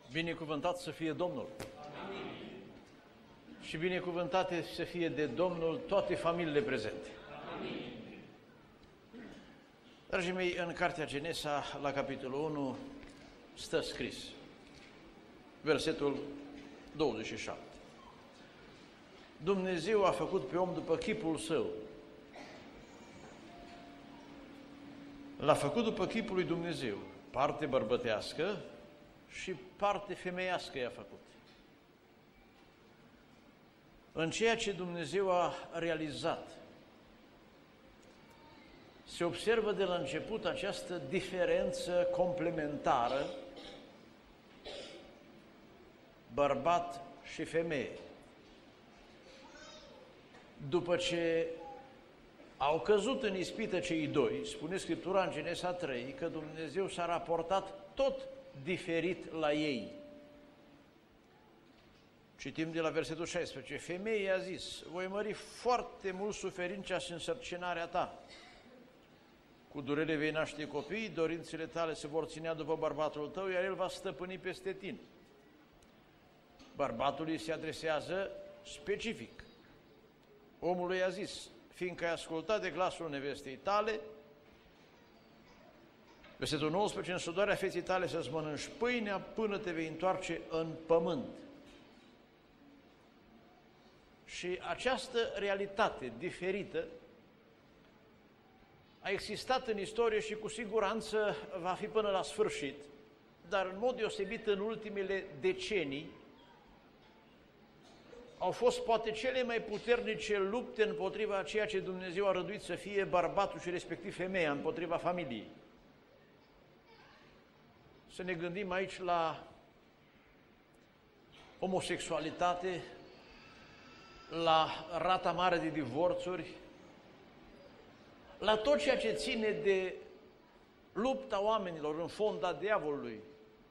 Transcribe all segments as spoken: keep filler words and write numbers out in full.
Binecuvântat să fie Domnul! Amin. Și binecuvântate să fie de Domnul toate familiile prezente. Amin. Dragii mei, în Cartea Genesa, la capitolul unu, stă scris, versetul douăzeci și șapte. Dumnezeu a făcut pe om după chipul său. L-a făcut după chipul lui Dumnezeu, parte bărbătească și parte femeiască i-a făcut. În ceea ce Dumnezeu a realizat, se observă de la început această diferență complementară, bărbat și femeie. După ce au căzut în ispită cei doi, spune Scriptura în Genesa trei, că Dumnezeu s-a raportat tot diferit la ei. Citim de la versetul șaisprezece. Femeia a zis, voi mări foarte mult suferința și însărcinarea ta. Cu durere vei naște copii, dorințele tale se vor ținea după bărbatul tău, iar el va stăpâni peste tine. Bărbatul îi se adresează specific. Omul i-a zis, fiindcă ai ascultat de glasul nevestei tale, versetul nouăsprezece, în sudoarea feții tale să-ți mănânci pâinea până te vei întoarce în pământ. Și această realitate diferită a existat în istorie și cu siguranță va fi până la sfârșit, dar în mod deosebit în ultimele decenii au fost poate cele mai puternice lupte împotriva a ceea ce Dumnezeu a răduit să fie bărbatul și respectiv femeia, împotriva familiei. Să ne gândim aici la homosexualitate, la rata mare de divorțuri, la tot ceea ce ține de lupta oamenilor în fonda diavolului,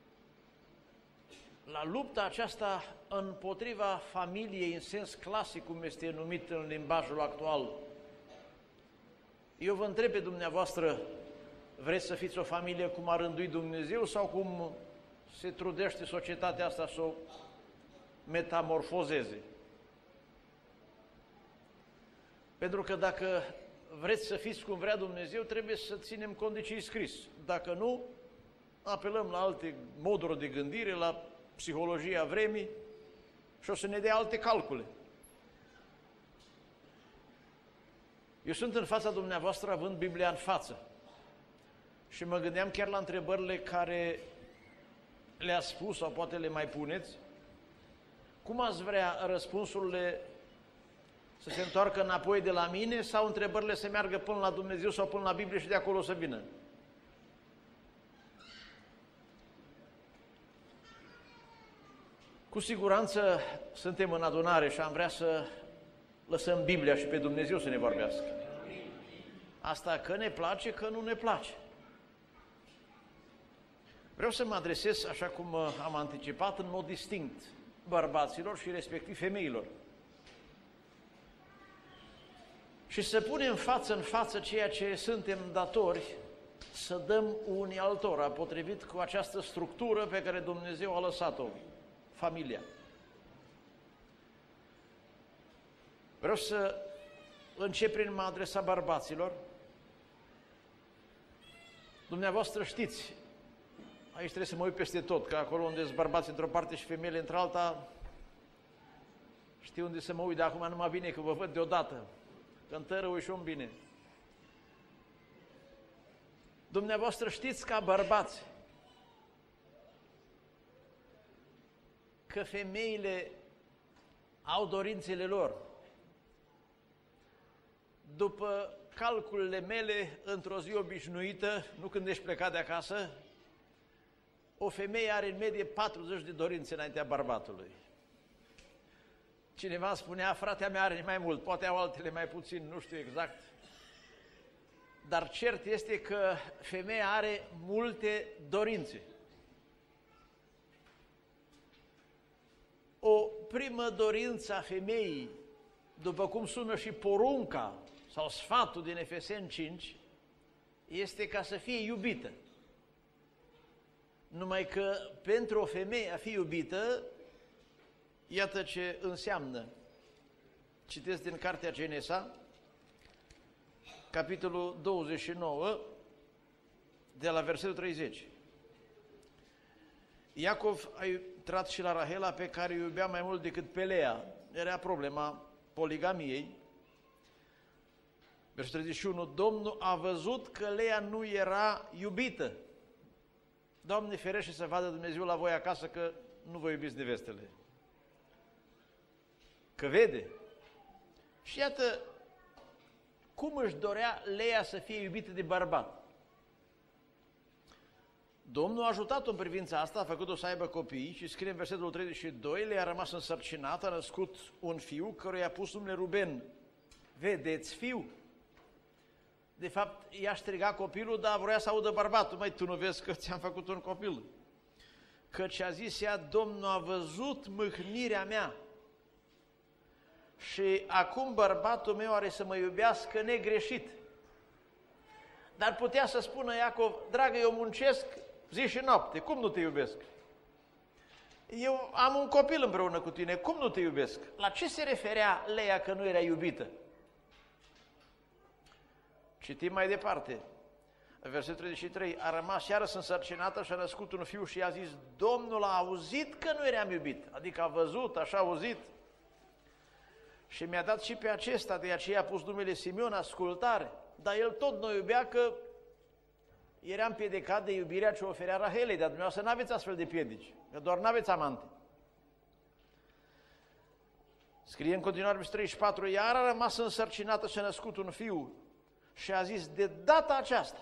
la lupta aceasta împotriva familiei în sens clasic, cum este numit în limbajul actual. Eu vă întreb pe dumneavoastră, vreți să fiți o familie cum a rânduit Dumnezeu sau cum se trudește societatea asta să o metamorfozeze? Pentru că dacă vreți să fiți cum vrea Dumnezeu, trebuie să ținem cont de ce e scris. Dacă nu, apelăm la alte moduri de gândire, la psihologia vremii și o să ne dea alte calcule. Eu sunt în fața dumneavoastră având Biblia în față și mă gândeam chiar la întrebările care le-a spus sau poate le mai puneți. Cum ați vrea răspunsurile să se întoarcă înapoi de la mine sau întrebările să meargă până la Dumnezeu sau până la Biblie și de acolo să vină? Cu siguranță suntem în adunare și am vrea să lăsăm Biblia și pe Dumnezeu să ne vorbească. Asta că ne place, că nu ne place. Vreau să mă adresez, așa cum am anticipat, în mod distinct bărbaților și respectiv femeilor. Și să punem față în față ceea ce suntem datori să dăm unii altora, potrivit cu această structură pe care Dumnezeu a lăsat-o, familia. Vreau să încep prin mă adresa bărbaților. Dumneavoastră știți, aici trebuie să mă uit peste tot, că acolo unde sunt bărbați într-o parte și femeile într-alta, știu unde să mă uit, dar acum numai bine că vă văd deodată. Cântără ușor bine. Dumneavoastră știți ca bărbați că femeile au dorințele lor. După calculele mele, într-o zi obișnuită, nu când ești plecat de acasă, o femeie are în medie patruzeci de dorințe înaintea bărbatului. Cineva spunea, fratea mea are mai mult, poate au altele mai puțin, nu știu exact. Dar cert este că femeia are multe dorințe. O primă dorință a femeii, după cum sună și porunca sau sfatul din Efeseni cinci, este ca să fie iubită. Numai că pentru o femeie a fi iubită, iată ce înseamnă. Citesc din Cartea Genesa, capitolul douăzeci și nouă, de la versetul treizeci. Iacov a intrat și la Rahela, pe care o iubea mai mult decât pe Lea. Era problema poligamiei. Versetul treizeci și unu, Domnul a văzut că Lea nu era iubită. Doamne ferește să vadă Dumnezeu la voi acasă că nu vă iubiți nevestele. Că vede. Și iată cum își dorea Lea să fie iubită de bărbat. Domnul a ajutat-o în privința asta, a făcut-o să aibă copii și scrie în versetul treizeci și doi, Lea a rămas însărcinată, a născut un fiu căruia i-a pus numele Ruben. Vedeți, fiu? De fapt, i-a strigat copilul, dar vroia să audă bărbatul. Măi, tu nu vezi că ți-am făcut un copil? Căci a zis ea, Domnul a văzut mâhnirea mea și acum bărbatul meu are să mă iubească negreșit. Dar putea să spună Iacov, dragă, eu muncesc zi și noapte, cum nu te iubesc? Eu am un copil împreună cu tine, cum nu te iubesc? La ce se referea Lea că nu era iubită? Citim mai departe. Versetul treizeci și trei, a rămas iarăși însărcinată și a născut un fiu și i-a zis, Domnul a auzit că nu eram iubit, adică a văzut, așa a auzit. Și mi-a dat și pe acesta, de aceea a pus numele Simeon, ascultare. Dar el tot nu iubea că era împiedicat de iubirea ce oferea Rahelei, dar dumneavoastră nu aveți astfel de piedici, că doar nu aveți amante. Scrie în continuare versetul treizeci și patru, iar a rămas însărcinată și a născut un fiu și a zis, de data aceasta,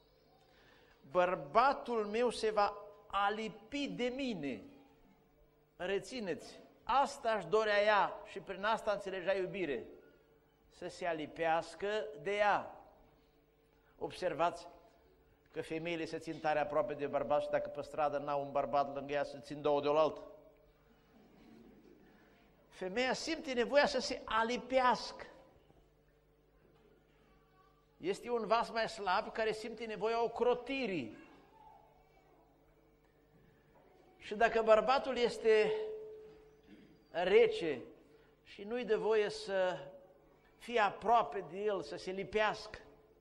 bărbatul meu se va alipi de mine. Rețineți, asta își dorea ea și prin asta înțelegea iubire, să se alipească de ea. Observați că femeile se țin tare aproape de bărbat și dacă pe stradă n-au un bărbat lângă ea, se țin două de oaltă. Femeia simte nevoia să se alipească. Este un vas mai slab care simte nevoia ocrotirii. Și dacă bărbatul este rece și nu-i de voie să fie aproape de el, să se lipească,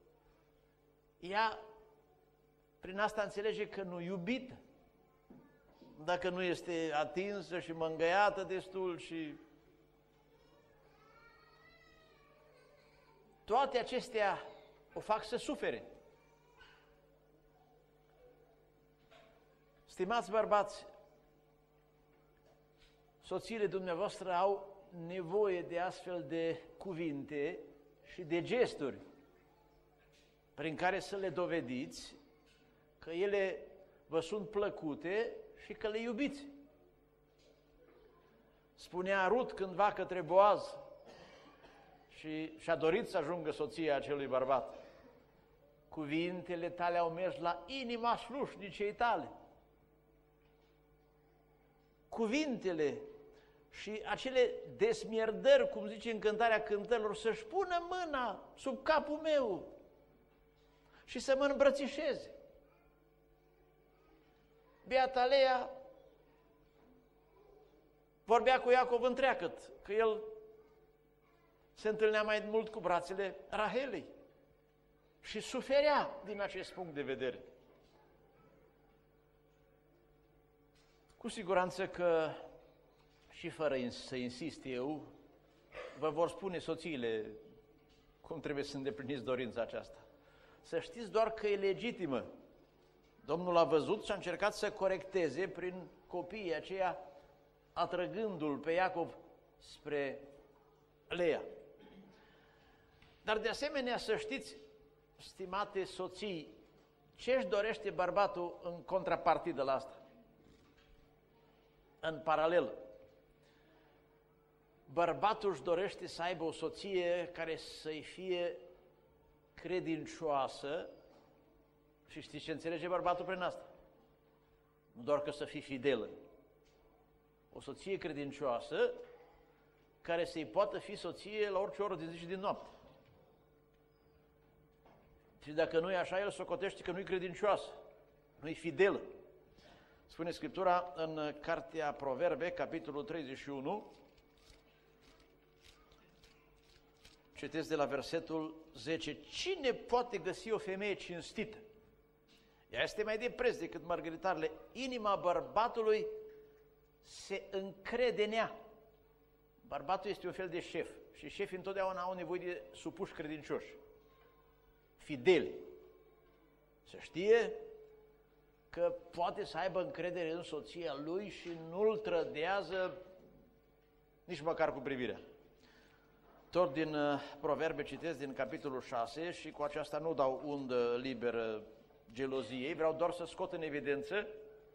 ea prin asta înțelege că nu iubită. Dacă nu este atinsă și mângâiată destul și... Toate acestea o fac să sufere. Stimați bărbați, soțiile dumneavoastră au nevoie de astfel de cuvinte și de gesturi prin care să le dovediți că ele vă sunt plăcute și că le iubiți. Spunea Rut cândva către Boaz și și-a dorit să ajungă soția acelui bărbat. Cuvintele tale au mers la inima slușnicei tale. Cuvintele și acele desmierdări, cum zice în Cântarea Cântărilor, să-și pună mâna sub capul meu și să mă îmbrățișeze. Beata Lea vorbea cu Iacov întreagăt, că el se întâlnea mai mult cu brațele Rahelei și suferea din acest punct de vedere. Cu siguranță că, și fără să insist eu, vă vor spune soțiile cum trebuie să îndepliniți dorința aceasta. Să știți doar că e legitimă. Domnul a văzut și a încercat să corecteze prin copiii aceia, atrăgându-l pe Iacov spre Lea. Dar de asemenea să știți, stimate soții, ce își dorește bărbatul în contrapartidă la asta? În paralel. Bărbatul își dorește să aibă o soție care să-i fie credincioasă și știți ce înțelege bărbatul prin asta? Nu doar că să fii fidelă. O soție credincioasă care să-i poată fi soție la orice oră din zi și din noapte. Și dacă nu e așa, el socotește că nu-i credincioasă, nu-i fidelă. Spune Scriptura în Cartea Proverbe, capitolul treizeci și unu, citesc de la versetul zece. Cine poate găsi o femeie cinstită? Ea este mai de preț decât mărgăritarele. Inima bărbatului se încrede în ea. Bărbatul este un fel de șef și șefii întotdeauna au nevoie de supuși credincioși, fideli. Să știe că poate să aibă încredere în soția lui și nu-l trădează nici măcar cu privirea. Tot din uh, Proverbe citesc din capitolul șase și cu aceasta nu dau undă liberă geloziei, vreau doar să scot în evidență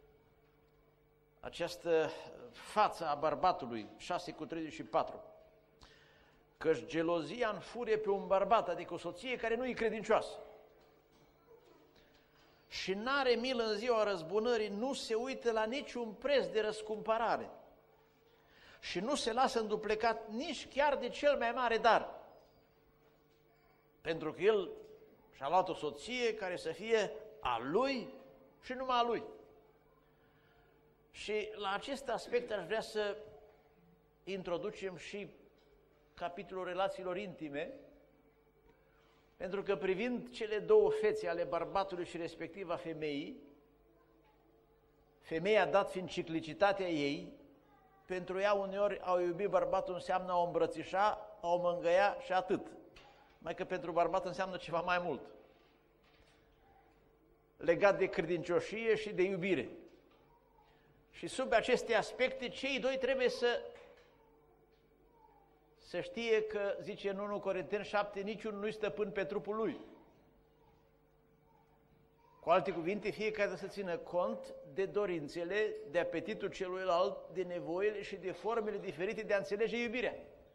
această față a bărbatului, șase cu treizeci și patru. Căci gelozia înfurie pe un bărbat, adică o soție care nu e credincioasă. Și n-are milă în ziua răzbunării, nu se uită la niciun preț de răscumpărare. Și nu se lasă înduplecat nici chiar de cel mai mare dar. Pentru că el și-a luat o soție care să fie a lui și numai a lui. Și la acest aspect aș vrea să introducem și capitolul relațiilor intime, pentru că privind cele două fețe ale bărbatului și respectiv a femeii, femeia, dat fiind ciclicitatea ei, pentru ea uneori a iubi bărbatul înseamnă a o îmbrățișa, a o mângâia și atât. Mai că pentru bărbat înseamnă ceva mai mult, legat de credincioșie și de iubire. Și sub aceste aspecte, cei doi trebuie să, să știe că, zice în unu Corinteni șapte, niciunul nu-i stăpân pe trupul lui. Cu alte cuvinte, fiecare să țină cont de dorințele, de apetitul celuilalt, de nevoile și de formele diferite de a înțelege iubirea.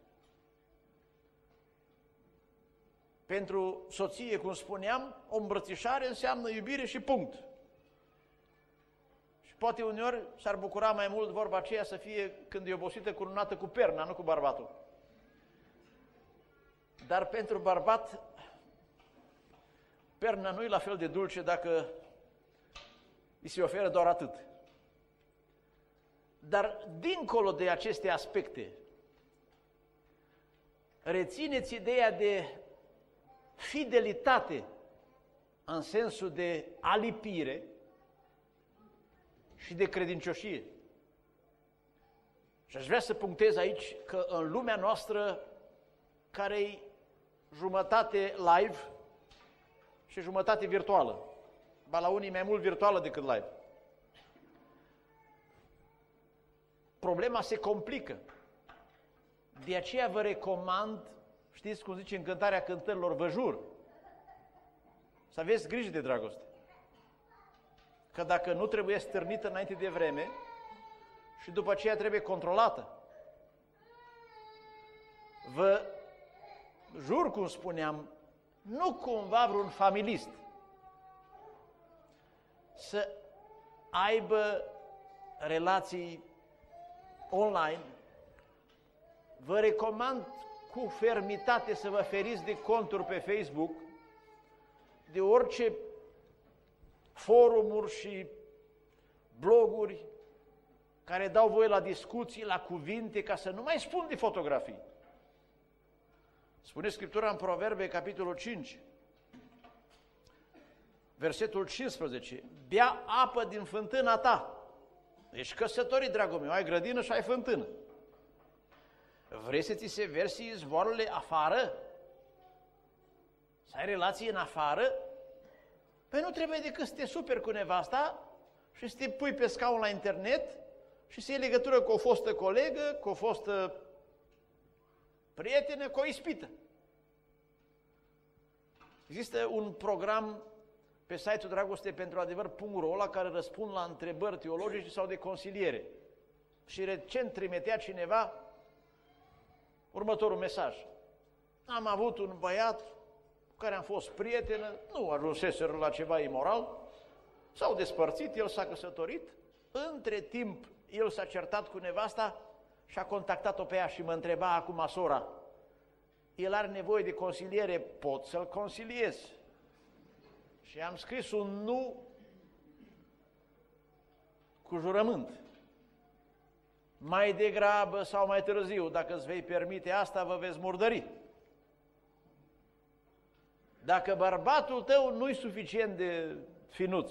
Pentru soție, cum spuneam, o îmbrățișare înseamnă iubire și punct. Și poate uneori s-ar bucura mai mult vorba aceea să fie când e obosită cununată cu perna, nu cu bărbatul. Dar pentru bărbat, perna nu e la fel de dulce dacă îi se oferă doar atât. Dar dincolo de aceste aspecte, rețineți ideea de fidelitate în sensul de alipire și de credincioșie. Și aș vrea să punctez aici că în lumea noastră, care-i jumătate live și jumătate virtuală, ba la unii mai mult virtuală decât live, problema se complică. De aceea vă recomand, știți cum zice în Cântarea Cântărilor, vă jur, să aveți grijă de dragoste. Că dacă nu trebuie stârnită înainte de vreme și după aceea trebuie controlată. Vă jur, cum spuneam, nu cumva vreun familist să aibă relații online. Vă recomand cu fermitate să vă feriți de conturi pe Facebook, de orice forumuri și bloguri care dau voie la discuții, la cuvinte, ca să nu mai spun de fotografii. Spune Scriptura în Proverbe, capitolul cinci, versetul cincisprezece, bea apă din fântâna ta. Ești căsătorit, dragul meu, ai grădină și ai fântână. Vrei să ți se versi izvoarele afară? Să ai relații în afară? Păi nu trebuie decât să te superi cu nevasta și să te pui pe scaun la internet și să iei legătură cu o fostă colegă, cu o fostă prietenă, cu o ispită. Există un program pe site-ul dragoste pentru adevăr punct ro la care răspund la întrebări teologice sau de consiliere. Și recent trimitea cineva următorul mesaj. Am avut un băiat cu care am fost prietenă, nu ajunseseră la ceva imoral, s-au despărțit, el s-a căsătorit, între timp el s-a certat cu nevasta și a contactat-o pe ea și mă întreba acum sora, el are nevoie de consiliere, pot să-l consiliez? Și am scris un nu cu jurământ. Mai degrabă sau mai târziu, dacă îți vei permite asta, vă veți murdări. Dacă bărbatul tău nu-i suficient de finuț,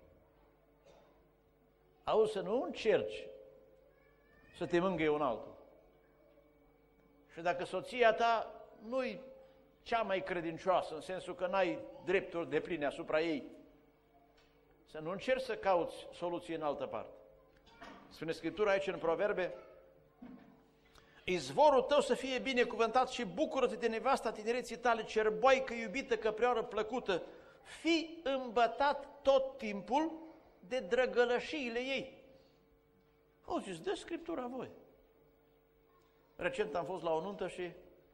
auzi, să nu încerci să te mângâie un altul. Și dacă soția ta nu-i cea mai credincioasă, în sensul că n-ai drepturi depline asupra ei, să nu încerci să cauți soluții în altă parte. Spune Scriptura aici în Proverbe, izvorul tău să fie binecuvântat și bucură-te de nevasta tinereții tale, cerboaică iubită, căprioară plăcută, fii îmbătat tot timpul de drăgălășiile ei. Auziți, dă Scriptura voi. Recent am fost la o nuntă și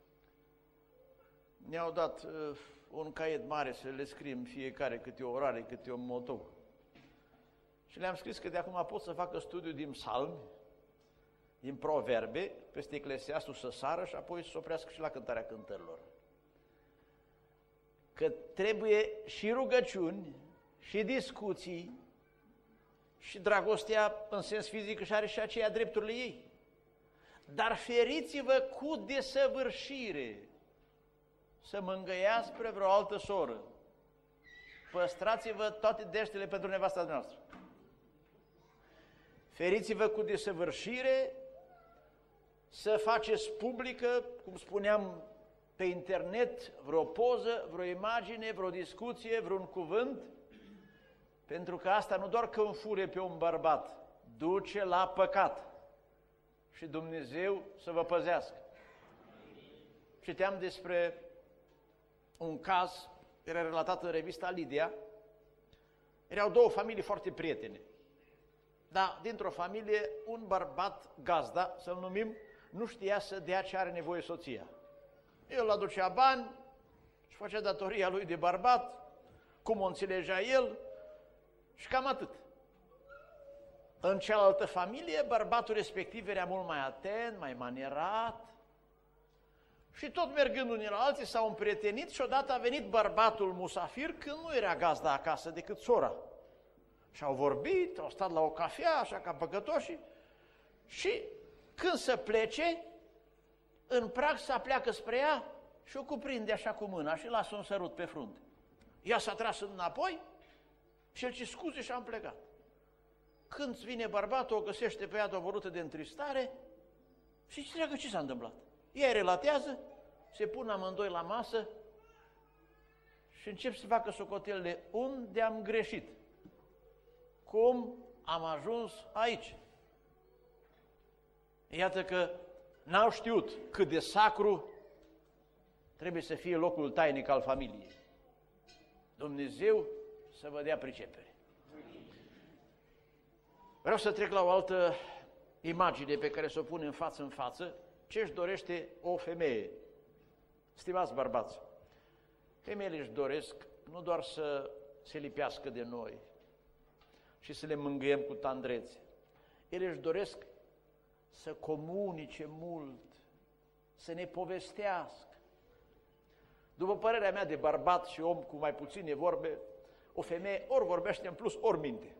ne-au dat uh, un caiet mare să le scriem fiecare câte o orare, câte un motou. Și le-am scris că de acum pot să facă studiu din psalmi, din proverbe, peste Eclesiastul să sară și apoi să se oprească și la cântarea cântărilor. Că trebuie și rugăciuni, și discuții, și dragostea în sens fizic și are și aceea drepturile ei. Dar feriți-vă cu desăvârșire să mângâiați spre vreo altă soră. Păstrați-vă toate deștele pentru nevasta noastră. Feriți-vă cu desăvârșire să faceți publică, cum spuneam, pe internet, vreo poză, vreo imagine, vreo discuție, vreun cuvânt, pentru că asta nu doar că înfure pe un bărbat, duce la păcat. Și Dumnezeu să vă păzească. Citeam despre un caz, era relatat în revista Lidia, erau două familii foarte prietene. Dar dintr-o familie, un bărbat gazda, să-l numim, nu știa să dea ce are nevoie soția. El aducea bani, își făcea datoria lui de bărbat, cum o înțelegea el și cam atât. În cealaltă familie, bărbatul respectiv era mult mai atent, mai manierat și tot mergând unii la alții s-au împrietenit și odată a venit bărbatul musafir când nu era gazda acasă decât sora. Și au vorbit, au stat la o cafea, așa ca păcătoși, și când să plece, în prag să pleacă spre ea și o cuprinde așa cu mâna și lasă un sărut pe frunte. Ea s-a tras înapoi și el ce scuze și am plecat. Când vine bărbatul, o găsește pe ea doborâtă de întristare și ce treagă ce s-a întâmplat. Ea relatează, se pun amândoi la masă și încep să facă socotelele unde am greșit. Cum am ajuns aici? Iată că n-au știut cât de sacru trebuie să fie locul tainic al familiei. Dumnezeu să vă dea pricepere. Vreau să trec la o altă imagine pe care să o pun în față în față. Ce își dorește o femeie? Stimați bărbați, femeile își doresc nu doar să se lipească de noi și să le mângâiem cu tandrețe. Ele își doresc să comunice mult, să ne povestească. După părerea mea de bărbat și om cu mai puține vorbe, o femeie ori vorbește în plus, ori minte.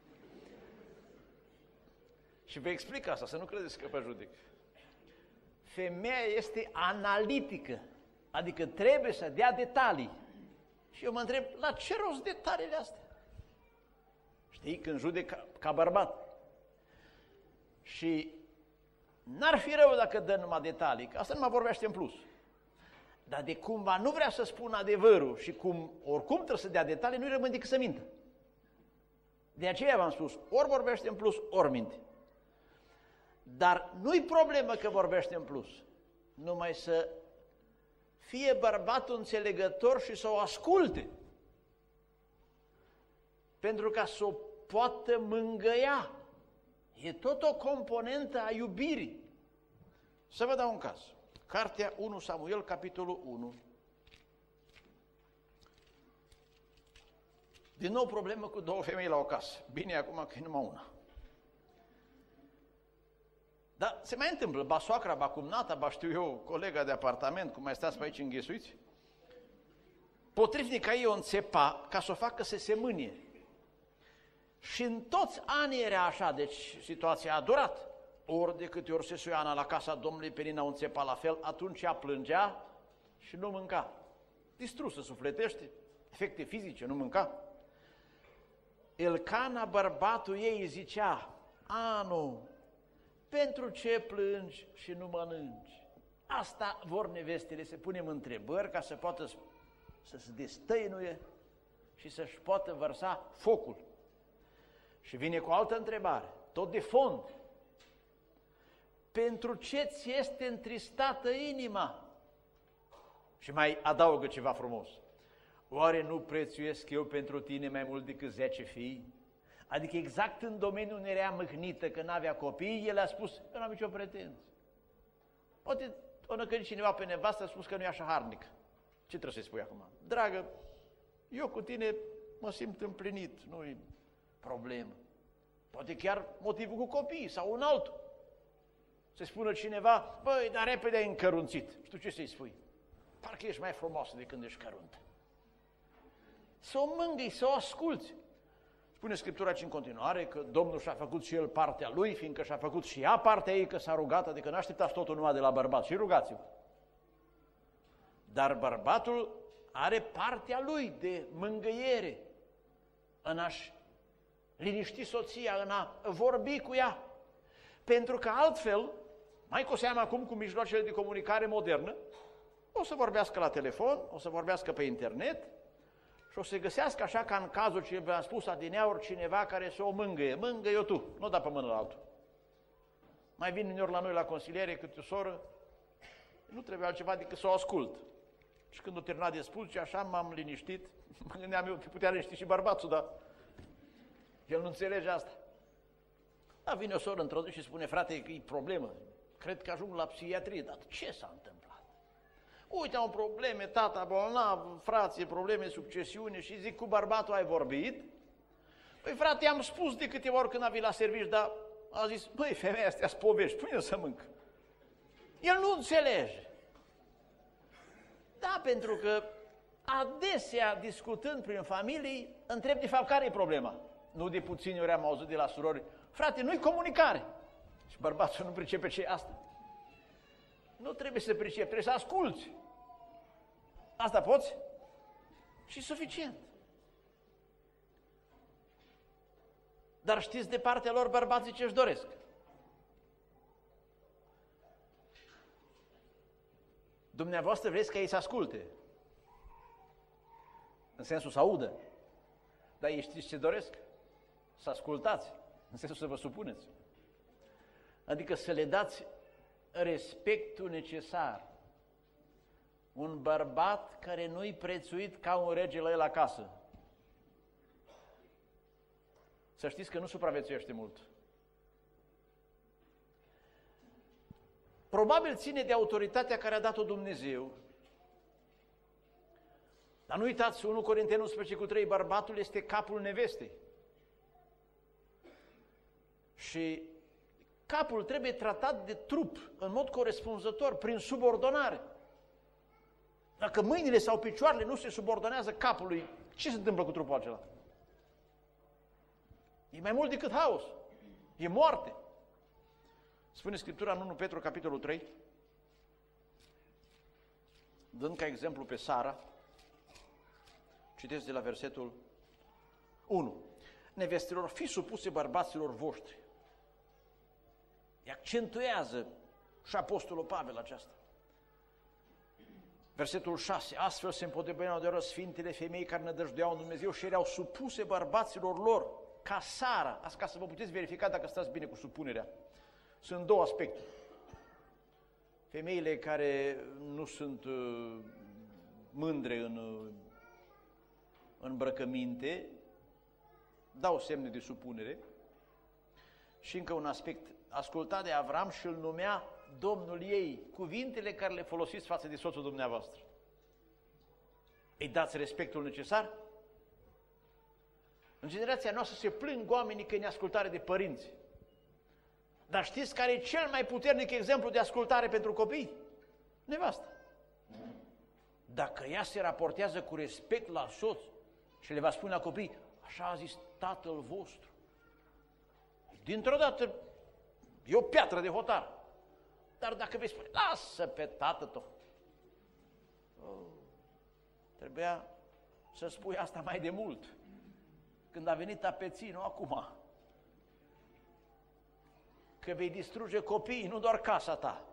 Și vă explic asta, să nu credeți că vă judec. Femeia este analitică, adică trebuie să dea detalii. Și eu mă întreb, la ce rost detaliile astea? Știi, când judec ca, ca bărbat. Și n-ar fi rău dacă dă numai detalii, că asta nu mă vorbește în plus. Dar de cumva nu vrea să spună adevărul și cum oricum trebuie să dea detalii, nu-i rămân decât să mintă. De aceea v-am spus, ori vorbește în plus, ori minte. Dar nu-i problemă că vorbește în plus, numai să fie bărbatul înțelegător și să o asculte, pentru ca să o poată mângâia. E tot o componentă a iubirii. Să vă dau un caz. Cartea unu Samuel, capitolul unu. Din nou problemă cu două femei la o casă. Bine, acum că e numai una. Dar se mai întâmplă, ba soacra, ba cumnata, ba știu eu, colega de apartament, cum mai stați pe aici înghesuiți, potrivnica ei o înțepa ca să o facă să se mânie. Și în toți anii era așa, deci situația a durat. Ori de câte ori se suia Ana la casa Domnului, Penina o înțepa la fel, atunci ea plângea și nu mânca. Distrusă sufletește, efecte fizice, nu mânca. Elcana, bărbatul ei, îi zicea: Anu, pentru ce plângi și nu mănânci? Asta vor nevestele, să punem întrebări ca să poată să se destăinuie și să-și poată vărsa focul. Și vine cu o altă întrebare, tot de fond. Pentru ce ți este întristată inima? Și mai adaugă ceva frumos. Oare nu prețuiesc eu pentru tine mai mult decât zece fii? Adică exact în domeniul unde era mâhnită că n-avea copii, el a spus: eu n-am nicio pretenție. Poate o năcări cineva pe nevastă, a spus că nu e așa harnic. Ce trebuie să-i spui acum? Dragă, eu cu tine mă simt împlinit, nu-i problemă. Poate chiar motivul cu copiii sau un altul. Să spună cineva: băi, dar repede ai încărunțit. Și tu ce să-i spui? Parcă ești mai frumoasă de când ești căruntă. Să o mângâi, să o asculți. Spune Scriptura aici în continuare că Domnul și-a făcut și El partea Lui, fiindcă și-a făcut și ea partea ei, că s-a rugat, adică nu așteptați totul numai de la bărbat, și rugați-vă. Dar bărbatul are partea lui de mângâiere în a-și liniști soția, în a vorbi cu ea. Pentru că altfel, mai cu seamă acum cu mijloacele de comunicare modernă, o să vorbească la telefon, o să vorbească pe internet și o să găsească, așa ca în cazul ce v-am spus adineauri, cineva care să o mângâie. Mângâie-o tu, nu da pe mână la altul. Mai vin uneori la noi la consiliere câte o soră, nu trebuie altceva decât să o ascult. Și când o terminat de spus, și așa m-am liniștit, mă gândeam eu că putea liniști și bărbatul, dar el nu înțelege asta. Da, vine o soră într-o zi și spune: frate, că e problemă, cred că ajung la psihiatrie. Dar ce s-a întâmplat? Uite, am probleme, tata bolnav, frație, probleme, succesiune. Și zic: cu bărbatul ai vorbit? Păi frate, am spus de câteva ori când a venit la serviciu, dar a zis: băi, femeia astea spovești, pune-o să mâncă. El nu înțelege. Da, pentru că adesea, discutând prin familii, întreb de fapt care e problema. Nu de puțini ori am auzit de la surori: frate, nu-i comunicare. Și bărbatul nu pricepe ce e asta. Nu trebuie să pricepi, trebuie să asculți. Asta poți? Și suficient. Dar știți de partea lor bărbații ce își doresc? Dumneavoastră vreți ca ei să asculte, în sensul să audă, dar ei știți ce doresc? Să ascultați, în sensul să vă supuneți. Adică să le dați respectul necesar. Un bărbat care nu-i prețuit ca un rege la el acasă, să știți că nu supraviețuiește mult. Probabil ține de autoritatea care a dat-o Dumnezeu. Dar nu uitați, unu Corinteni unsprezece cu trei, bărbatul este capul nevestei. Și capul trebuie tratat de trup în mod corespunzător, prin subordonare. Dacă mâinile sau picioarele nu se subordonează capului, ce se întâmplă cu trupul acela? E mai mult decât haos. E moarte. Spune Scriptura în unu Petru, capitolul trei, dând ca exemplu pe Sara, citesc de la versetul unu. Nevestelor, fiți supuse bărbaților voștri. Îi accentuează și apostolul Pavel aceasta. Versetul șase. Astfel se împotriveau de rău sfintele femei care nădăjduiau în Dumnezeu și erau supuse bărbaților lor, ca Sara. Asta ca să vă puteți verifica dacă stați bine cu supunerea. Sunt două aspecte. Femeile care nu sunt uh, mândre în uh, îmbrăcăminte, dau semne de supunere. Și încă un aspect, ascultat de Avram și îl numea Domnul ei, cuvintele care le folosiți față de soțul dumneavoastră. Îi dați respectul necesar? În generația noastră se plâng oamenii că e neascultare de părinți. Dar știți care e cel mai puternic exemplu de ascultare pentru copii? Nevasta. Dacă ea se raportează cu respect la soț și le va spune la copii: așa a zis tatăl vostru, Dintr-o dată e o piatră de hotar. Dar dacă vei spune, lasă pe tată tău. Oh, trebuia să spui asta mai de mult. Când a venit apeții, nu acum. Că vei distruge copiii, nu doar casa ta.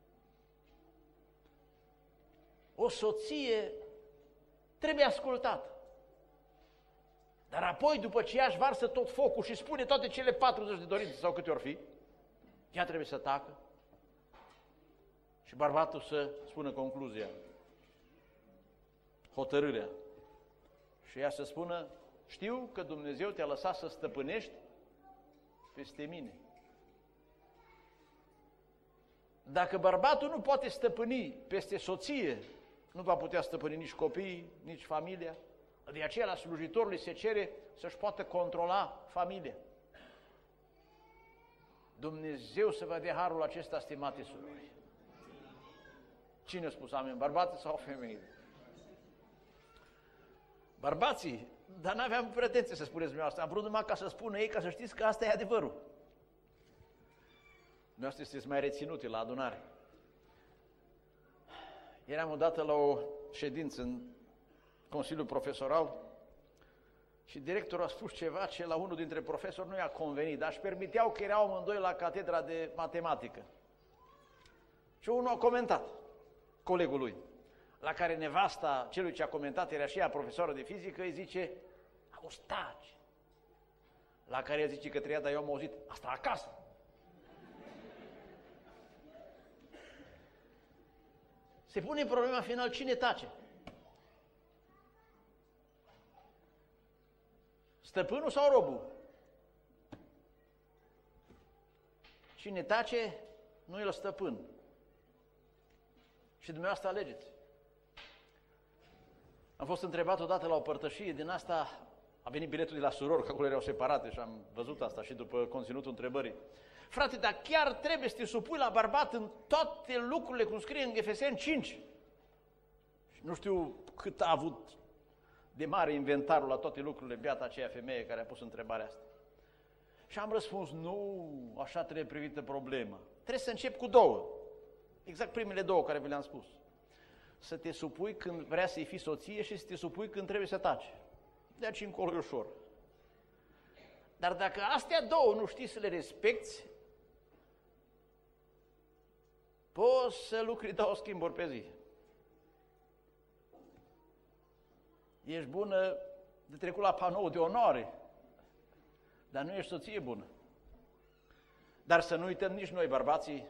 O soție trebuie ascultată. Dar apoi, după ce ea își varsă tot focul și spune toate cele patruzeci de dorințe sau câte ori fi, ea trebuie să tacă și bărbatul să spună concluzia, hotărârea. Și ea să spună, știu că Dumnezeu te-a lăsat să stăpânești peste mine. Dacă bărbatul nu poate stăpâni peste soție, nu va putea stăpâni nici copiii, nici familia. De aceea la slujitorului se cere să-și poată controla familia. Dumnezeu să vă dea harul acesta, stimate surori. Cine a spus amin? Bărbații sau femeile? Bărbații, dar n-aveam pretenție să spuneți dumneavoastră. Am vrut numai ca să spună ei, ca să știți că asta e adevărul. Dumneavoastră sunteți mai reținuti la adunare. Eram odată la o ședință în Consiliul Profesoral și directorul a spus ceva ce la unul dintre profesori nu i-a convenit, dar își permiteau că erau amândoi la catedra de matematică. Și unul a comentat, colegul lui, la care nevasta celui ce a comentat era și ea profesoră de fizică, îi zice, auzi, taci. La care el zice că treia, dar eu am auzit, asta acasă. Se pune problema final, cine tace? Stăpânul sau robul? Cine tace, nu e stăpân. Și dumneavoastră alegeți. Am fost întrebat odată la o părtășie, din asta a venit biletul de la surori, că acolo erau separate și am văzut asta și după conținutul întrebării. Frate, dar chiar trebuie să te supui la bărbat în toate lucrurile, cum scrie în Efeseni cinci. Și nu știu cât a avut de mare inventarul la toate lucrurile, beata aceea femeie care a pus întrebarea asta. Și am răspuns, nu, așa trebuie privită problema. Trebuie să încep cu două. Exact primele două care vi le-am spus. Să te supui când vrea să-i fii soție și să te supui când trebuie să taci. De aici încolo e ușor. Dar dacă astea două nu știi să le respecti, poți să lucri două schimburi pe zi. Ești bună de trecut la panou de onoare, dar nu ești soție bună. Dar să nu uităm nici noi, bărbații,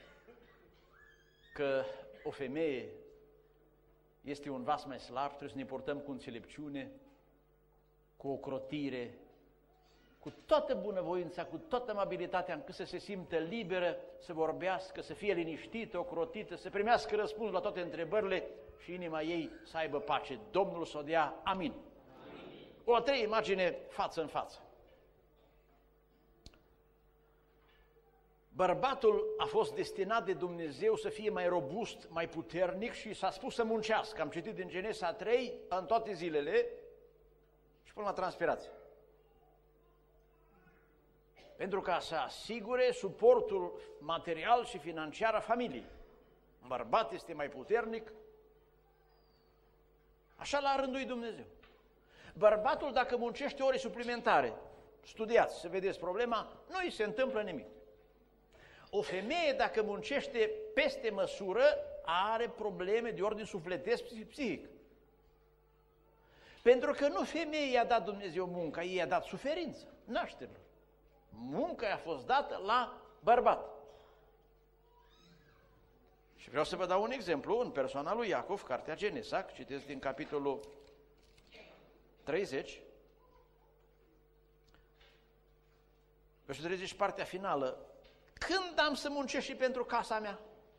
că o femeie este un vas mai slab, trebuie să ne portăm cu înțelepciune, cu ocrotire, cu toată bunăvoința, cu toată amabilitatea, încât să se simtă liberă, să vorbească, să fie liniștită, ocrotită, să primească răspuns la toate întrebările și inima ei să aibă pace. Domnul să o dea. Amin. Amin. O a treia imagine față în față. Bărbatul a fost destinat de Dumnezeu să fie mai robust, mai puternic și s-a spus să muncească. Am citit din Genesa trei în toate zilele și până la transpirație. Pentru ca să asigure suportul material și financiar a familiei. Un bărbat este mai puternic, așa l-a rânduit Dumnezeu. Bărbatul, dacă muncește ore suplimentare, studiați să vedeți problema, nu îi se întâmplă nimic. O femeie, dacă muncește peste măsură, are probleme de ordin sufletesc și psihic. Pentru că nu femeia i-a dat Dumnezeu munca, i-a dat suferință, nașterilor. Munca i-a fost dată la bărbat. Și vreau să vă dau un exemplu în persoana lui Iacov, cartea Genesa, citesc din capitolul treizeci. Versetul treizeci, partea finală. Când am să muncesc și pentru casa mea?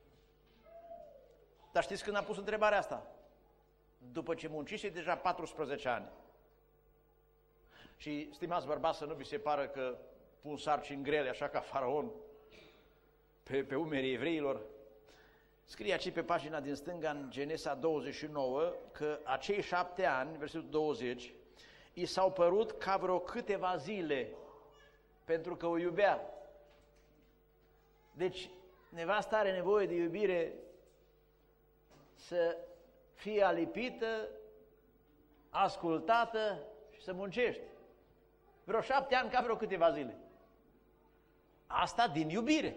Dar știți când am pus întrebarea asta? După ce muncise deja paisprezece ani. Și, stimați bărbați, să nu vi se pară că pun sarcini grele, așa ca faraon, pe, pe umerii evreilor. Scrie aici pe pagina din stânga, în Genesa douăzeci și nouă, că acei șapte ani, versetul douăzeci, i s-au părut ca vreo câteva zile. pentru că o iubea. Deci, nevasta are nevoie de iubire să fie alipită, ascultată și să muncește. Vreo șapte ani ca vreo câteva zile. Asta din iubire.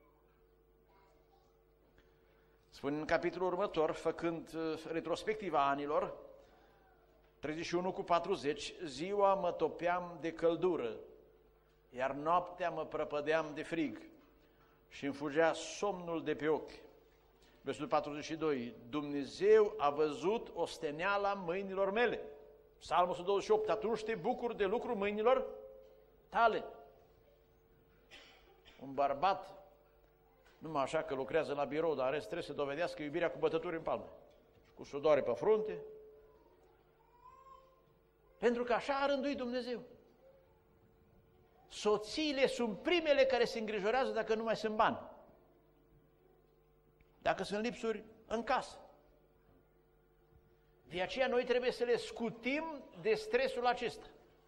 Spune în capitolul următor, făcând retrospectiva anilor, treizeci și unu cu patruzeci, ziua mă topeam de căldură, iar noaptea mă prăpădeam de frig și îmi fugea somnul de pe ochi. Versetul patruzeci și doi, Dumnezeu a văzut osteneala mâinilor mele. Psalmul o sută douăzeci și opt, atunci te bucuri de lucru mâinilor tale. Un bărbat, numai așa că lucrează la birou, dar în rest trebuie să dovedească iubirea cu bătături în palme și cu sudoare pe frunte, pentru că așa a rânduit Dumnezeu. Soțiile sunt primele care se îngrijorează dacă nu mai sunt bani, dacă sunt lipsuri în casă. De aceea noi trebuie să le scutim de stresul acesta.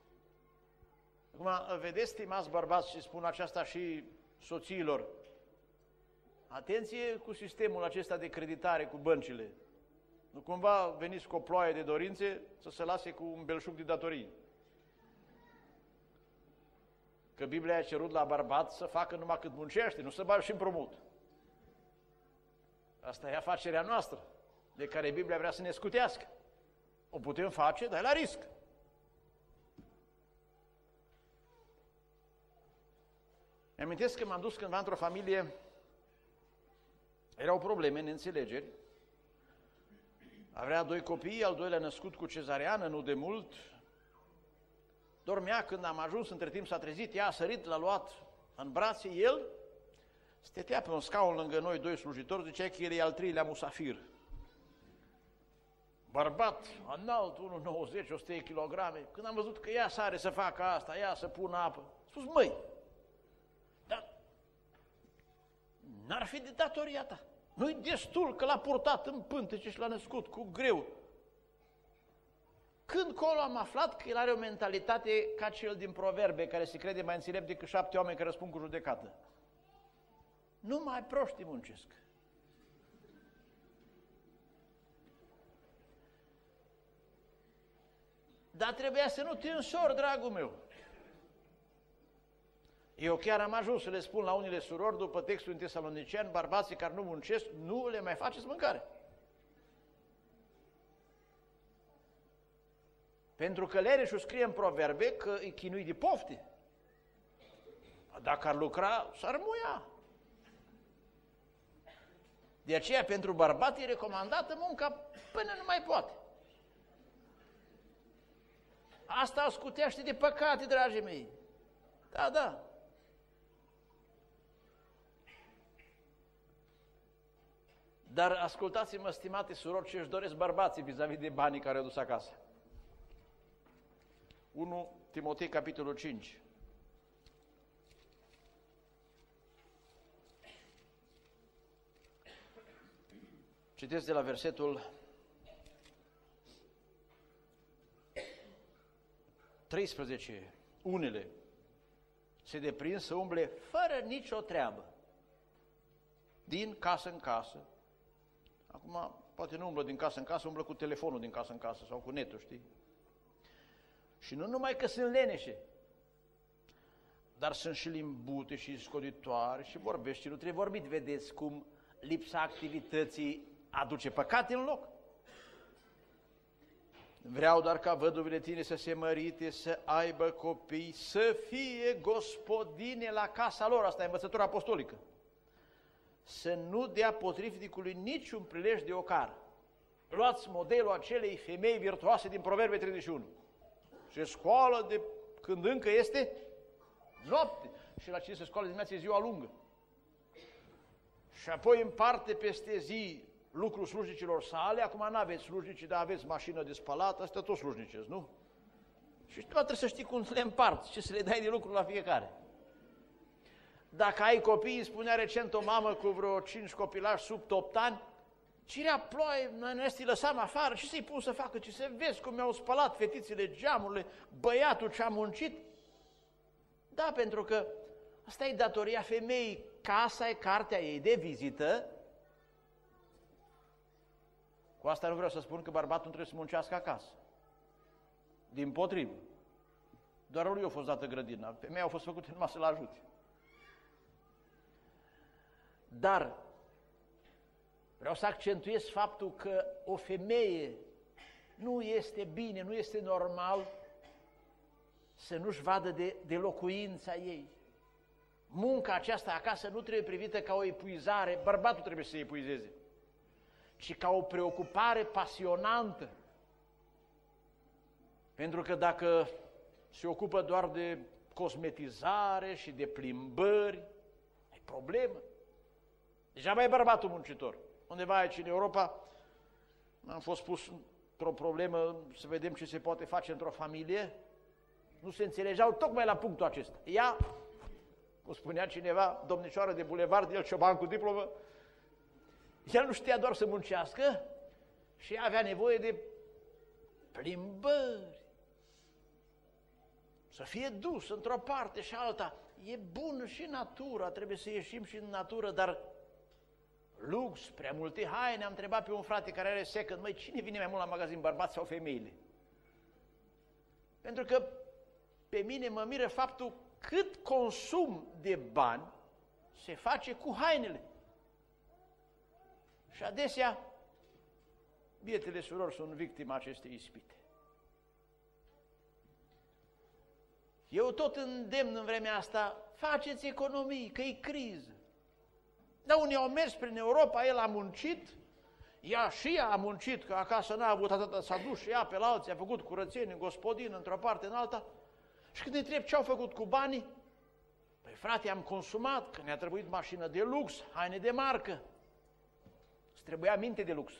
Acum, vedeți, stimați bărbați, și spun aceasta și soțiilor, atenție cu sistemul acesta de creditare cu băncile. Nu cumva veniți cu o ploaie de dorințe să se lase cu un belșug de datorii. Că Biblia a cerut la bărbat să facă numai cât muncește, nu să bagi și împrumut. Asta e afacerea noastră, de care Biblia vrea să ne scutească. O putem face, dar e la risc. Mi-amintesc că m-am dus cândva într-o familie, erau probleme, neînțelegeri. Avea doi copii, al doilea născut cu cezariană, nu de mult. Dormea, când am ajuns, între timp s-a trezit, ea a sărit, l-a luat în brațe, el stătea pe un scaun lângă noi, doi slujitori, zicea că el e al treilea musafir. Bărbat, înalt, unu virgulă nouăzeci, o sută de kilograme. Când am văzut că ea sare să facă asta, ea să pună apă, a spus, măi, dar n-ar fi de datoria ta. Nu-i destul că l-a purtat în pântece și l-a născut cu greu. Când colo am aflat că el are o mentalitate ca cel din Proverbe, care se crede mai înțelept decât șapte oameni care răspund cu judecată. Numai proștii muncesc. Dar trebuia să nu te însori, dragul meu. Eu chiar am ajuns să le spun la unele surori, după textul în Tesaloniceni, bărbații care nu muncesc, nu le mai faceți mâncare. Pentru că Lereșul scrie în Proverbe că e chinuit de pofte. Dacă ar lucra, s-ar muia. De aceea, pentru bărbat e recomandată munca până nu mai poate. Asta scutește de păcate, dragii mei. Da, da. Dar ascultați-mă, stimate surori, ce își doresc bărbații vis-a-vis de banii care au dus acasă. unu Timotei, capitolul cinci. Citesc de la versetul treisprezece. Unele se deprind să umble fără nicio treabă, din casă în casă. Acum, poate nu umblă din casă în casă, umblă cu telefonul din casă în casă sau cu netul, știi? Și nu numai că sunt leneșe, dar sunt și limbute și scoditoare și vorbești și nu trebuie vorbit. Vedeți cum lipsa activității aduce păcate în loc. Vreau doar ca văduvile tine să se mărite, să aibă copii, să fie gospodine la casa lor. Asta e învățătura apostolică. Să nu dea potrivnicului niciun prilej de ocar. Luați modelul acelei femei virtuoase din Proverbe treizeci și unu. Se scoală de când încă este noapte. Și la cine se scoală dimineața e ziua lungă. Și apoi împarte peste zi lucrul slujnicilor sale. Acum nu aveți slujnici, dar aveți mașină de spălat, astea toți slujniceți, nu? Și tu trebuie să știi cum le împarți, ce să le dai de lucru la fiecare. Dacă ai copii, spunea recent o mamă cu vreo cinci copilași sub opt ani, cirea ploaie, noi să-i lăsam afară, ce să-i pun să facă, ce să vezi cum mi-au spălat fetițele geamurile, băiatul ce-a muncit. Da, pentru că asta e datoria femeii, casa e cartea ei de vizită. Cu asta nu vreau să spun că bărbatul nu trebuie să muncească acasă. Dimpotrivă. Doar lui a fost dată grădina, femeia a fost făcută numai să-l ajute. Dar vreau să accentuez faptul că o femeie nu este bine, nu este normal să nu-și vadă de, de locuința ei. Munca aceasta acasă nu trebuie privită ca o epuizare, bărbatul trebuie să se epuizeze, ci ca o preocupare pasionantă. Pentru că dacă se ocupă doar de cosmetizare și de plimbări, e problemă. Deja mai e bărbatul muncitor. Undeva aici în Europa am fost pus într-o problemă să vedem ce se poate face într-o familie. Nu se înțelegeau tocmai la punctul acesta. Ea, cum spunea cineva, domnișoară de bulevard, el cioban cu diplomă, el nu știa doar să muncească și avea nevoie de plimbări. Să fie dus într-o parte și alta. E bună și natura, trebuie să ieșim și în natură, dar lux, prea multe haine. Am întrebat pe un frate care are second, măi, cine vine mai mult la magazin, bărbați sau femeile? Pentru că pe mine mă miră faptul cât consum de bani se face cu hainele. Și adesea, bietele surori sunt victima acestei ispite. Eu tot îndemn în vremea asta, faceți economii, că e criză. Dar unii au mers prin Europa, el a muncit, ea și ea a muncit, că acasă n-a avut atâta, s-a dus și ea pe la alții, a făcut curățenie, gospodină, într-o parte, în alta. Și când îi întreb ce au făcut cu banii, păi frate, am consumat, că ne-a trebuit mașină de lux, haine de marcă. Îți trebuia minte de lux.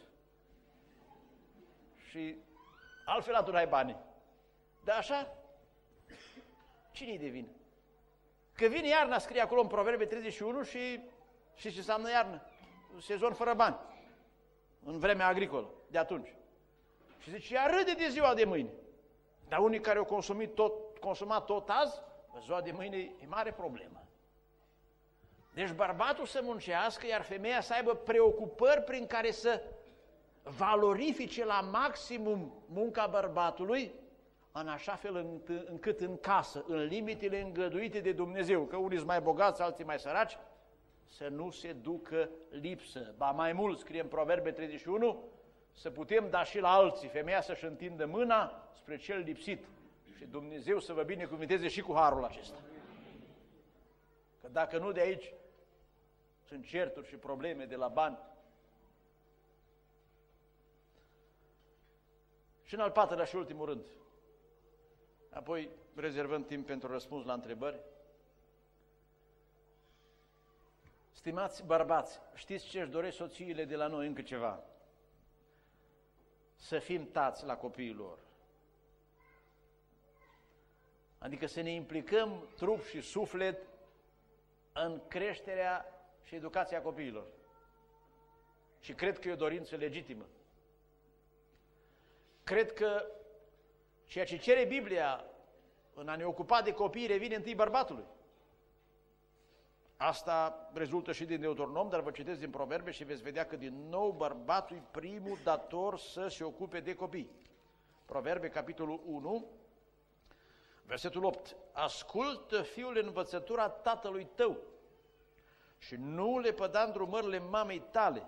Și altfel adunai banii. Dar așa, cine-i de vină? Că vine iarna, scrie acolo în Proverbe treizeci și unu și, și ce înseamnă iarnă? Sezon fără bani, în vremea agricolă, de atunci. Și zice, ea râde de ziua de mâine. Dar unii care au consumit tot, consumat tot azi, ziua de mâine e mare problemă. Deci bărbatul să muncească, iar femeia să aibă preocupări prin care să valorifice la maximum munca bărbatului, în așa fel încât în casă, în limitele îngăduite de Dumnezeu, că unii sunt mai bogați, alții mai săraci, să nu se ducă lipsă. Ba mai mult, scrie în Proverbe treizeci și unu, să putem da și la alții, femeia să-și întindă mâna spre cel lipsit și Dumnezeu să vă binecuvânteze și cu harul acesta. Că dacă nu, de aici sunt certuri și probleme de la bani. Și în al patrulea și ultimul rând, apoi rezervăm timp pentru răspuns la întrebări. Stimați bărbați, știți ce își doresc soțiile de la noi încă ceva? Să fim tați la copiii lor. Adică să ne implicăm trup și suflet în creșterea și educația copiilor. Și cred că e o dorință legitimă. Cred că ceea ce cere Biblia în a ne ocupa de copii revine întâi bărbatului. Asta rezultă și din Deuteronom, dar vă citesc din Proverbe și veți vedea că din nou bărbatul e primul dator să se ocupe de copii. Proverbe, capitolul unu, versetul opt. Ascultă, fiule, învățătura tatălui tău și nu le păda îndrumările mamei tale.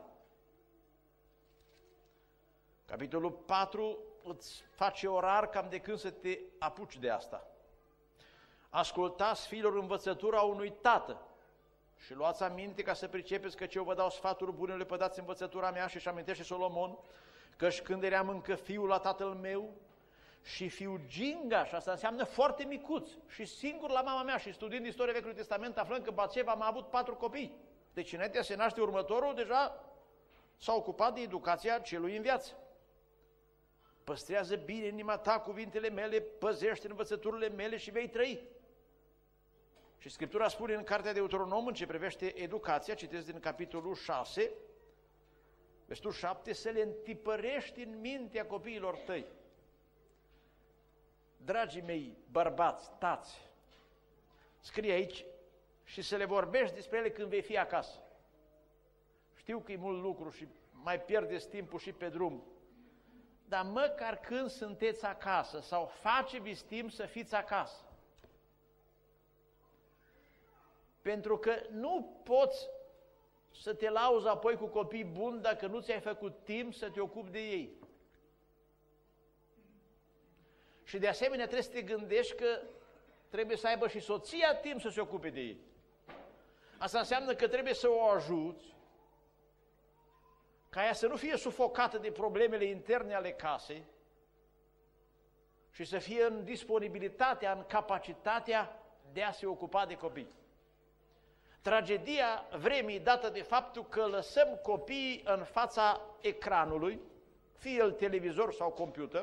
Capitolul patru îți face orar cam de când să te apuci de asta. Ascultați, fiilor, învățătura unui tată și luați aminte ca să pricepeți că ce eu vă dau sfaturi bune, le pădați învățătura mea. Și își amintește Solomon că-și când eram încă fiul la tatăl meu și fiul ginga, și asta înseamnă foarte micuț, și singur la mama mea, și studiind istoria Vechiului Testament, aflăm că Batseba a avut patru copii. Deci înainte se naște următorul, deja s-a ocupat de educația celui în viață. Păstrează bine inima ta cuvintele mele, păzește învățăturile mele și vei trăi. Și Scriptura spune în cartea de Deuteronom, în ce privește educația, citesc din capitolul șase, versetul șapte, să le întipărești în mintea copiilor tăi. Dragii mei, bărbați, tați, scrie aici, și să le vorbești despre ele când vei fi acasă. Știu că e mult lucru și mai pierdeți timpul și pe drum, dar măcar când sunteți acasă sau face-vi timp să fiți acasă. Pentru că nu poți să te lauzi apoi cu copii buni dacă nu ți-ai făcut timp să te ocupi de ei. Și de asemenea trebuie să te gândești că trebuie să aibă și soția timp să se ocupe de ei. Asta înseamnă că trebuie să o ajuți ca ea să nu fie sufocată de problemele interne ale casei și să fie în disponibilitatea, în capacitatea de a se ocupa de copii. Tragedia vremii dată de faptul că lăsăm copiii în fața ecranului, fie el televizor sau computer,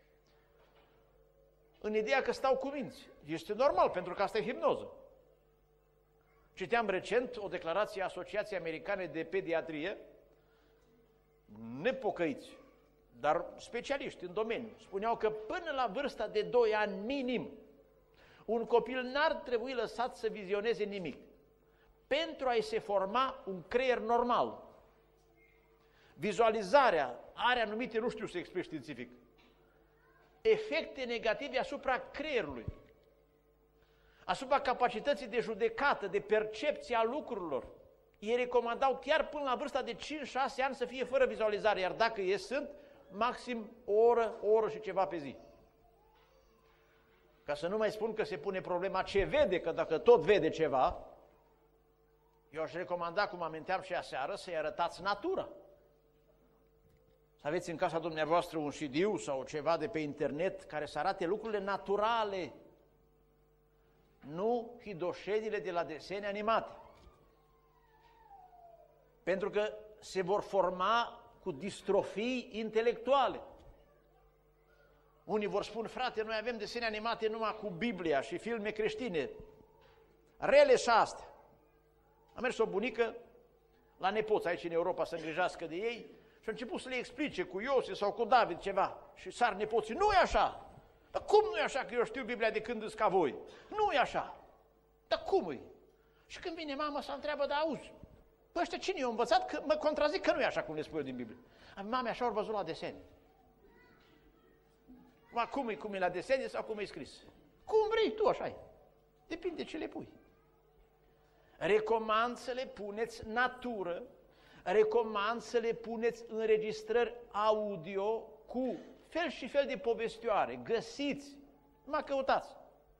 în ideea că stau cu minți. Este normal, pentru că asta e hipnoză. Citeam recent o declarație a Asociației Americane de Pediatrie, nepocăiți, dar specialiști în domeniu, spuneau că până la vârsta de doi ani minim, un copil n-ar trebui lăsat să vizioneze nimic, pentru a-i se forma un creier normal. Vizualizarea are anumite, nu știu să explic științific, efecte negative asupra creierului, asupra capacității de judecată, de percepție a lucrurilor. Ei recomandau chiar până la vârsta de cinci șase ani să fie fără vizualizare, iar dacă e sunt, maxim o oră, o oră și ceva pe zi. Ca să nu mai spun că se pune problema ce vede, că dacă tot vede ceva, eu aș recomanda, cum aminteam și aseară, să-i arătați natura. Să aveți în casa dumneavoastră un C D sau ceva de pe internet care să arate lucrurile naturale, nu hidoșenile de la desene animate. Pentru că se vor forma cu distrofii intelectuale. Unii vor spune, frate, noi avem desene animate numai cu Biblia și filme creștine. Rele și astea. A mers o bunică la nepoți aici în Europa să îngrijească de ei și a început să le explice cu Iosif sau cu David ceva. Și sar nepoții, nu e așa. Dar cum nu e așa că eu știu Biblia de când îs ca voi? Nu e așa. Dar cum e? Și când vine mama să întreabă, dar auzi, păi ăștia cine i-a învățat? Că mă contrazic că nu e așa cum le spui eu din Biblie. Mame, așa au văzut la desene. Ma cum e, cum e la desene sau cum e scris? Cum vrei tu, așa e. Depinde ce le pui. Recomand să le puneți natură, recomand să le puneți înregistrări audio cu fel și fel de povestioare. Găsiți, numai căutați.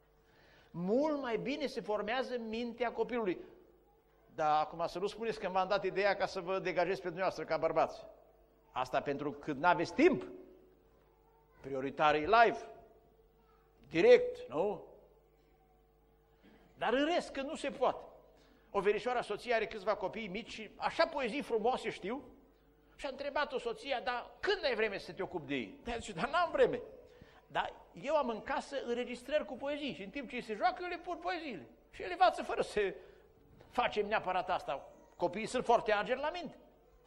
Mult mai bine se formează mintea copilului. Dar acum să nu spuneți că v-am dat ideea ca să vă degajez pe dumneavoastră ca bărbați. Asta pentru că n-aveți timp. Prioritar e live, direct, nu? Dar în rest, că nu se poate. O verișoară soție are câțiva copii mici și așa poezii frumoase știu și a întrebat-o soția, dar când ai vreme să te ocupi de ei? Dar zice, dar n-am vreme. Dar eu am în casă înregistrări cu poezii și în timp ce ei se joacă, eu le pun poeziile. Și ele învață fără să facem neapărat asta. Copiii sunt foarte ageri la minte.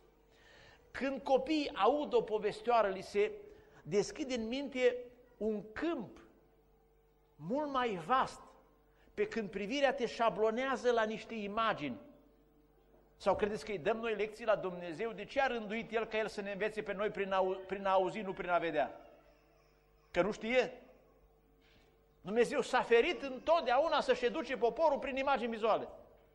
Când copiii aud o povestioară, li se deschide în minte un câmp mult mai vast, pe când privirea te șablonează la niște imagini. Sau credeți că îi dăm noi lecții la Dumnezeu? De ce a rânduit El ca El să ne învețe pe noi prin a, prin a auzi, nu prin a vedea? Că nu știe? Dumnezeu s-a ferit întotdeauna să-și educe poporul prin imagini vizuale.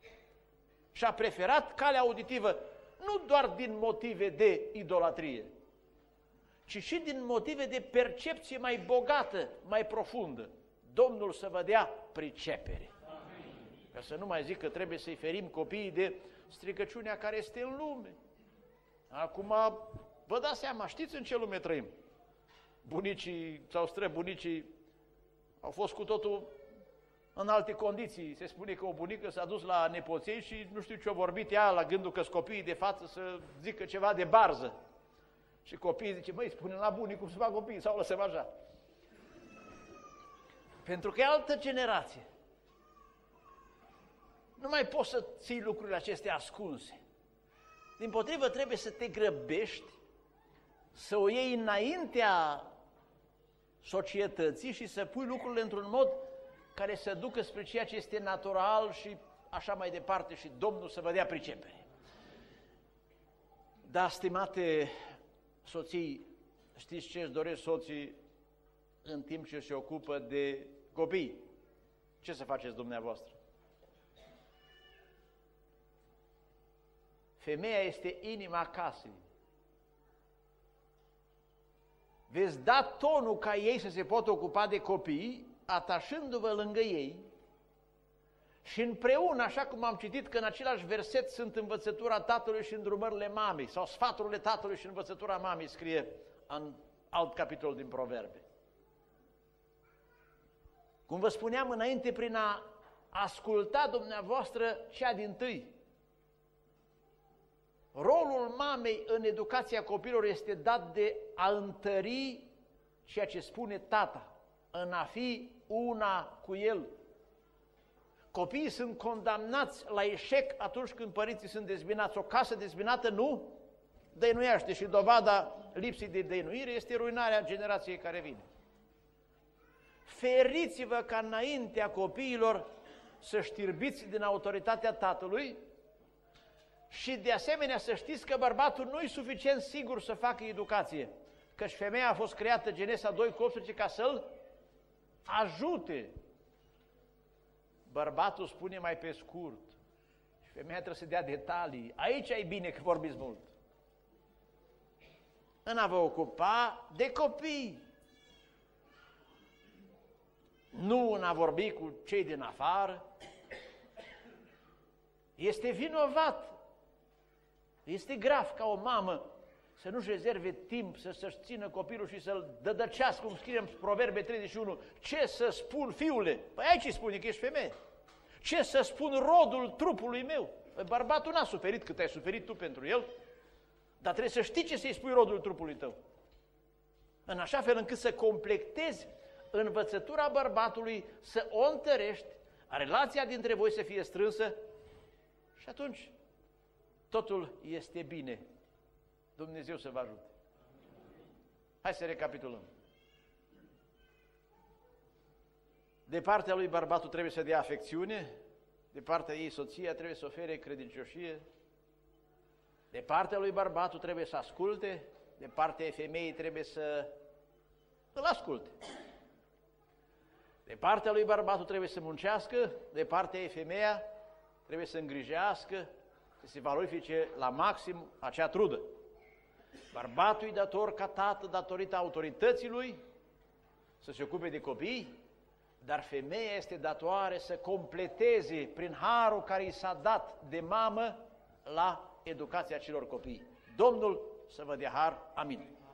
Și a preferat calea auditivă, nu doar din motive de idolatrie, ci și din motive de percepție mai bogată, mai profundă. Domnul să vă dea pricepere. Amin. Ca să nu mai zic că trebuie să-i ferim copiii de stricăciunea care este în lume. Acum, vă dați seama, știți în ce lume trăim? Bunicii sau străbunicii au fost cu totul în alte condiții. Se spune că o bunică s-a dus la nepoței și nu știu ce-a vorbit ea la gândul că copiii de față să zică ceva de barză. Și copiii zice, măi, spune la bunicul cum să fac copiii sau lăsăm așa. Pentru că e altă generație. Nu mai poți să ții lucrurile acestea ascunse. Dimpotrivă, trebuie să te grăbești, să o iei înaintea societății și să pui lucrurile într-un mod care să ducă spre ceea ce este natural și așa mai departe și Domnul să vă dea pricepere. Da, stimate soții, știți ce își doresc soții în timp ce se ocupă de copii? Ce să faceți dumneavoastră? Femeia este inima casei. Veți da tonul ca ei să se poată ocupa de copii, atașându-vă lângă ei și împreună, așa cum am citit că în același verset sunt învățătura tatălui și îndrumările mamei, sau sfaturile tatălui și învățătura mamei, scrie în alt capitol din Proverbe. Cum vă spuneam înainte, prin a asculta dumneavoastră cea dintâi. Rolul mamei în educația copilor este dat de a întări ceea ce spune tata, în a fi una cu el. Copiii sunt condamnați la eșec atunci când părinții sunt dezbinați. O casă dezbinată nu dăinuiește și dovada lipsii de dăinuire este ruinarea generației care vine. Feriți-vă ca înaintea copiilor să știrbiți din autoritatea tatălui și de asemenea să știți că bărbatul nu e suficient sigur să facă educație, căci femeia a fost creată, Genesa doi cu optsprezece, ca să-l ajute. Bărbatul spune mai pe scurt și femeia trebuie să dea detalii. Aici e bine că vorbiți mult. În a vă ocupa de copii. Nu în a vorbi cu cei din afară. Este vinovat. Este grav ca o mamă să nu-și rezerve timp să, să-și țină copilul și să-l dădăcească, cum scrie în Proverbe treizeci și unu. Ce să spun, fiule? Păi aici îi spune că ești femeie. Ce să spun rodul trupului meu? Păi bărbatul n-a suferit cât ai suferit tu pentru el, dar trebuie să știi ce să-i spui rodul trupului tău. În așa fel încât să completezi învățătura bărbatului, să o întărești, relația dintre voi să fie strânsă și atunci totul este bine. Dumnezeu să vă ajute. Hai să recapitulăm. De partea lui bărbatul trebuie să dea afecțiune, de partea ei soția trebuie să ofere credincioșie, de partea lui bărbatul trebuie să asculte, de partea ei femeii trebuie să îl asculte. De partea lui bărbatul trebuie să muncească, de partea ei femeia trebuie să îngrijească, să se valorifice la maxim acea trudă. Bărbatul e dator ca tată datorită autorității lui să se ocupe de copii, dar femeia este datoare să completeze prin harul care i s-a dat de mamă la educația celor copii. Domnul să vă dea har. Amin.